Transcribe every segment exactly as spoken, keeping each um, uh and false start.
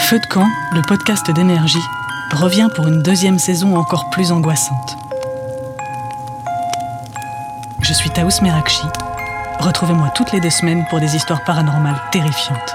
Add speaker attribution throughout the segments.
Speaker 1: Feu de camp, le podcast d'énergie, revient pour une deuxième saison encore plus angoissante. Je suis Taous Merakchi. Retrouvez-moi toutes les deux semaines pour des histoires paranormales terrifiantes.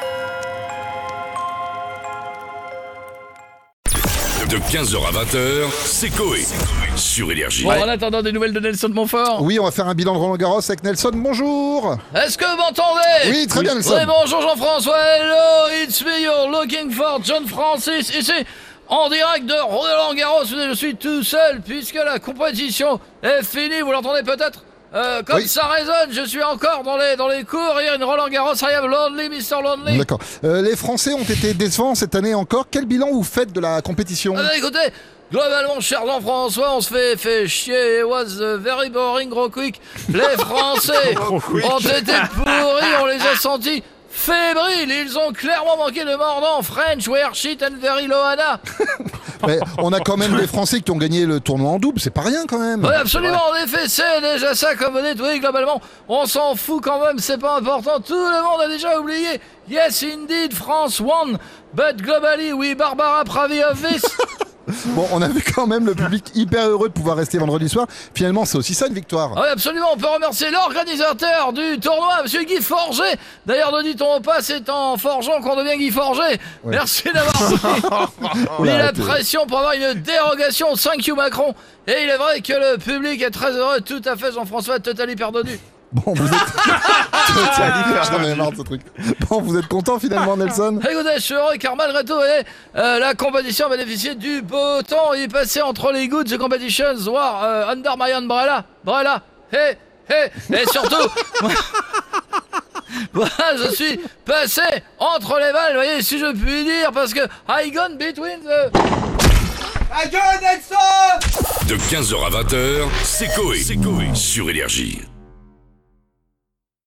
Speaker 2: De quinze heures à vingt heures, c'est Coé, sur Énergie.
Speaker 3: Bon, en attendant des nouvelles de Nelson Montfort.
Speaker 4: Oui, on va faire un bilan de Roland Garros avec Nelson. Bonjour.
Speaker 3: Est-ce que vous m'entendez?
Speaker 4: Oui, très bien, Nelson.
Speaker 3: Oui, bonjour Jean-François. Hello, it's me, you're looking for John Francis. Ici, en direct de Roland Garros. Je suis tout seul puisque la compétition est finie. Vous l'entendez peut-être? Euh, comme
Speaker 4: oui.
Speaker 3: ça résonne, je suis encore dans les, dans les cours. Hier, une Roland Garros, I am lonely, mister Lonely.
Speaker 4: D'accord. Euh, les Français ont été décevants cette année encore. Quel bilan vous faites de la compétition?
Speaker 3: Ah bah, écoutez, globalement, cher Jean-François, on se fait, fait chier. It was uh, very boring, real quick. Les Français ont été pourris, on les a sentis fébriles. Ils ont clairement manqué de mordant. French were shit and very Loana.
Speaker 4: Mais on a quand même des Français qui ont gagné le tournoi en double, c'est pas rien quand même.
Speaker 3: Oui, absolument, en effet, c'est déjà ça, comme vous dites. Oui, globalement, on s'en fout quand même, c'est pas important. Tout le monde a déjà oublié. Yes, indeed, France won. But globally, we Barbara Pravi of this.
Speaker 4: Bon, on avait quand même le public hyper heureux de pouvoir rester vendredi soir. Finalement, c'est aussi ça une victoire.
Speaker 3: Oui, absolument, on peut remercier l'organisateur du tournoi, monsieur Guy Forger. D'ailleurs, ne dit-on pas, c'est en forgeant qu'on devient Guy Forger. Ouais. Merci d'avoir mis, mis la pression pour avoir une dérogation. Thank you Macron. Et il est vrai que le public est très heureux, tout à fait, Jean-François, totally perdu.
Speaker 4: Bon, vous êtes... J'en ai marre de ce truc. Bon, vous êtes content finalement, Nelson?
Speaker 3: Écoutez, je suis heureux car malgré tout, voyez, euh, la compétition a bénéficié du beau temps. Il est passé entre les goods competitions, war euh, under my umbrella, umbrella, hey, hey, et surtout, voilà, je suis passé entre les balles, vous voyez, si je puis dire, parce que I gone between the... I gone Nelson.
Speaker 2: De quinze heures à vingt heures, c'est Coé, sur Énergie.